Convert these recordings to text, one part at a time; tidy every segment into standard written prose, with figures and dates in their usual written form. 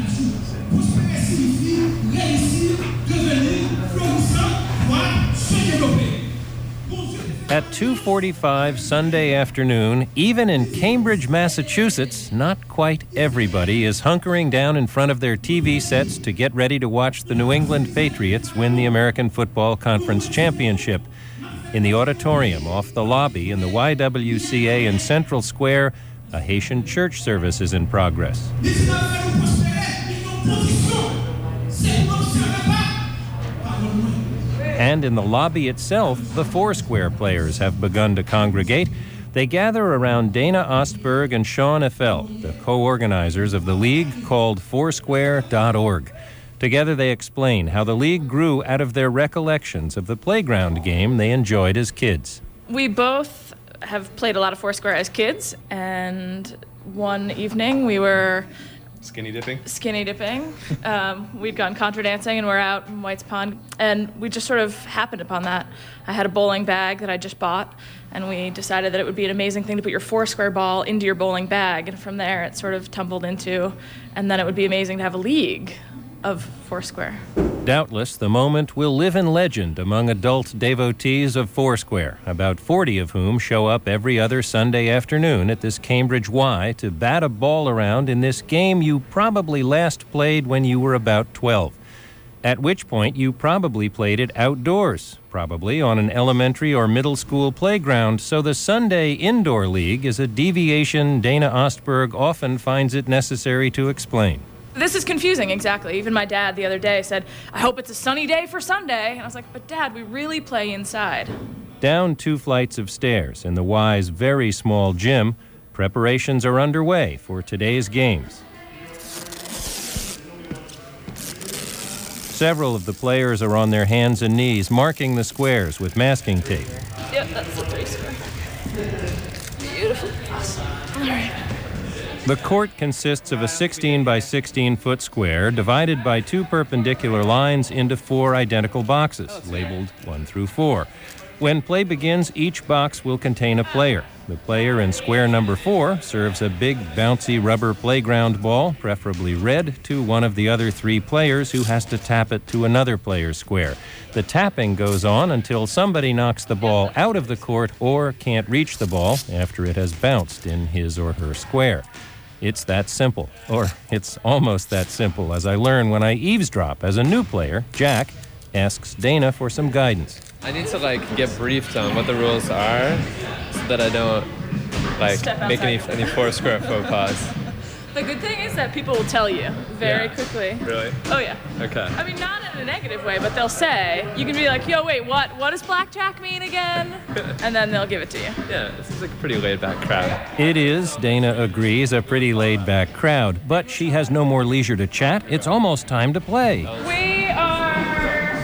At 2:45 Sunday afternoon, even in Cambridge, Massachusetts, not quite everybody is hunkering down in front of their TV sets to get ready to watch the New England Patriots win the American Football Conference Championship. In the auditorium off the lobby in the YWCA in Central Square, a Haitian church service is in progress. And in the lobby itself, the Foursquare players have begun to congregate. They gather around Dana Ostberg and Sean Effell, the co-organizers of the league called Foursquare.org. Together they explain how the league grew out of their recollections of the playground game they enjoyed as kids. We both have played a lot of Foursquare as kids, and one evening we were Skinny dipping. We'd gone contra dancing and we're out in White's Pond, and we just sort of happened upon that. I had a bowling bag that I just bought, and we decided that it would be an amazing thing to put your Foursquare ball into your bowling bag, and from there it sort of tumbled into, and then it would be amazing to have a league of Foursquare. Doubtless, the moment will live in legend among adult devotees of Foursquare, about 40 of whom show up every other Sunday afternoon at this Cambridge Y to bat a ball around in this game you probably last played when you were about 12. At which point you probably played it outdoors, probably on an elementary or middle school playground, so the Sunday Indoor League is a deviation Dana Ostberg often finds it necessary to explain. This is confusing, exactly. Even my dad the other day said, "I hope it's a sunny day for Sunday." And I was like, "But Dad, we really play inside." Down 2 flights of stairs in the Y's very small gym, preparations are underway for today's games. Several of the players are on their hands and knees, marking the squares with masking tape. Yep, that's the 3 square. Beautiful. Awesome. All right. The court consists of a 16 by 16 foot square divided by 2 perpendicular lines into 4 identical boxes, labeled 1 through 4. When play begins, each box will contain a player. The player in square number 4 serves a big, bouncy rubber playground ball, preferably red, to one of the other 3 players who has to tap it to another player's square. The tapping goes on until somebody knocks the ball out of the court or can't reach the ball after it has bounced in his or her square. It's that simple, or it's almost that simple, as I learn when I eavesdrop as a new player. Jack asks Dana for some guidance. I need to get briefed on what the rules are so that I don't make any Foursquare faux pas. The good thing is that people will tell you very quickly. Really? Oh, yeah. Okay. I mean, not in a negative way, but they'll say, you can be like, "Yo, wait, what does blackjack mean again?" And then they'll give it to you. Yeah, this is a pretty laid-back crowd. It is, Dana agrees, a pretty laid-back crowd, but she has no more leisure to chat. It's almost time to play. We are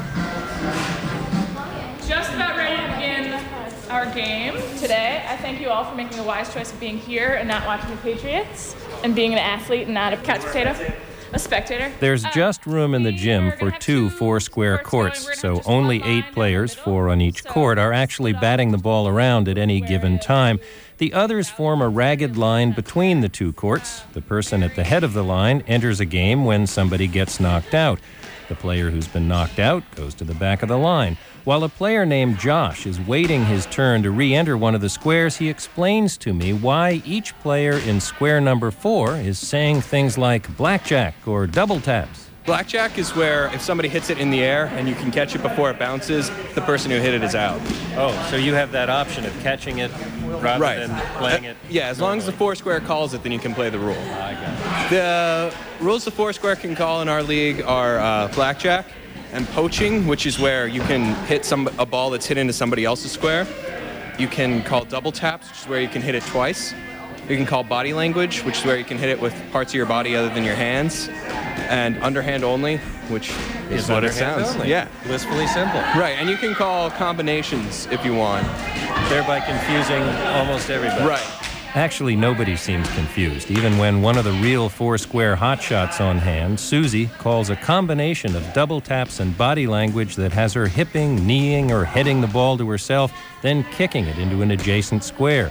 just about ready to begin our game today. I thank you all for making a wise choice of being here and not watching the Patriots, and being an athlete and not a couch potato, a spectator. There's just room in the gym for 2 Foursquare courts, so only 8 players, 4 on each court, are actually batting the ball around at any given time. The others form a ragged line between the 2 courts. The person at the head of the line enters a game when somebody gets knocked out. The player who's been knocked out goes to the back of the line. While a player named Josh is waiting his turn to re-enter one of the squares, he explains to me why each player in square number 4 is saying things like blackjack or double taps. Blackjack is where if somebody hits it in the air and you can catch it before it bounces, the person who hit it is out. Oh, so you have that option of catching it rather than playing it? Yeah, as long as the Foursquare calls it, then you can play the rule. I got it. The rules the Foursquare can call in our league are blackjack and poaching, which is where you can hit a ball that's hit into somebody else's square. You can call double taps, which is where you can hit it twice. You can call body language, which is where you can hit it with parts of your body other than your hands. And underhand only, which is what it sounds. Only. Yeah. Blissfully simple. Right, and you can call combinations if you want. Thereby confusing almost everybody. Right. Actually, nobody seems confused, even when one of the real Foursquare hotshots on hand, Susie, calls a combination of double taps and body language that has her hipping, kneeing, or heading the ball to herself, then kicking it into an adjacent square.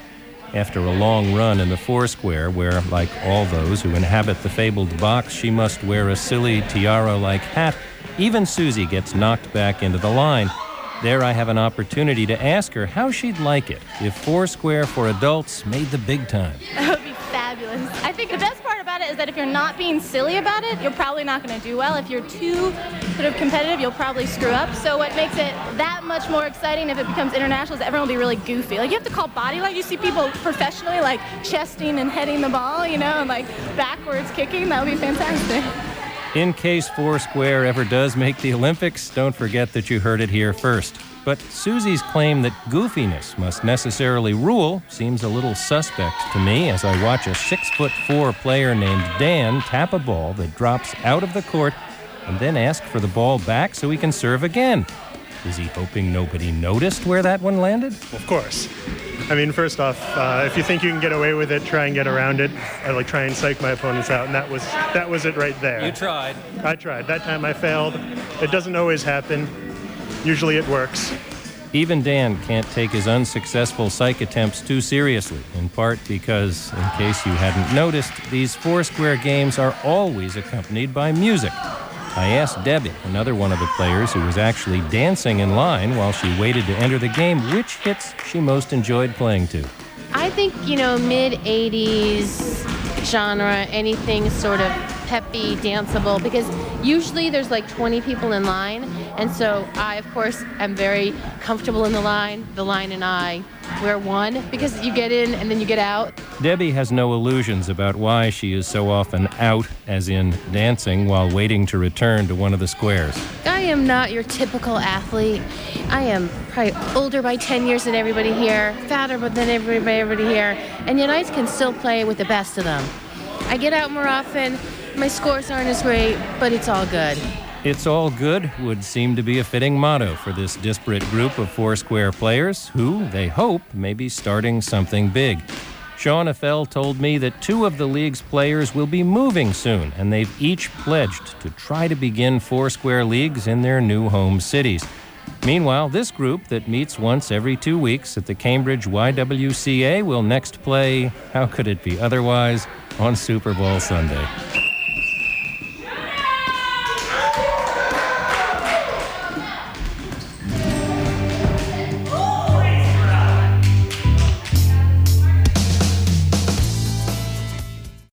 After a long run in the foursquare, where, like all those who inhabit the fabled box, she must wear a silly tiara-like hat, even Susie gets knocked back into the line. There I have an opportunity to ask her how she'd like it if Foursquare for adults made the big time. That would be fabulous. I think the best part about it is that if you're not being silly about it, you're probably not going to do well. If you're too sort of competitive, you'll probably screw up. So what makes it that much more exciting if it becomes international is that everyone will be really goofy. Like, you have to call body line. You see people professionally, like, chesting and heading the ball, you know, and, like, backwards kicking. That would be fantastic. In case Foursquare ever does make the Olympics, don't forget that you heard it here first. But Susie's claim that goofiness must necessarily rule seems a little suspect to me as I watch a 6'4" player named Dan tap a ball that drops out of the court and then ask for the ball back so he can serve again. Is he hoping nobody noticed where that one landed? Of course. I mean, first off, if you think you can get away with it, try and get around it. I like try and psych my opponents out, and that was it right there. You tried. I tried. That time I failed. It doesn't always happen. Usually it works. Even Dan can't take his unsuccessful psych attempts too seriously, in part because, in case you hadn't noticed, these Foursquare games are always accompanied by music. I asked Debbie, another one of the players who was actually dancing in line while she waited to enter the game, which hits she most enjoyed playing to. I think, mid-'80s genre, anything sort of peppy, danceable, because usually there's like 20 people in line, and so I, of course, am very comfortable in the line and I. We're one because you get in and then you get out. Debbie has no illusions about why she is so often out, as in dancing, while waiting to return to one of the squares. I am not your typical athlete. I am probably older by 10 years than everybody here, fatter than everybody here, and yet I can still play with the best of them. I get out more often. My scores aren't as great, but it's all good. It's all good would seem to be a fitting motto for this disparate group of Foursquare players who, they hope, may be starting something big. Sean Affel told me that 2 of the league's players will be moving soon, and they've each pledged to try to begin Foursquare leagues in their new home cities. Meanwhile, this group that meets once every 2 weeks at the Cambridge YWCA will next play, how could it be otherwise, on Super Bowl Sunday.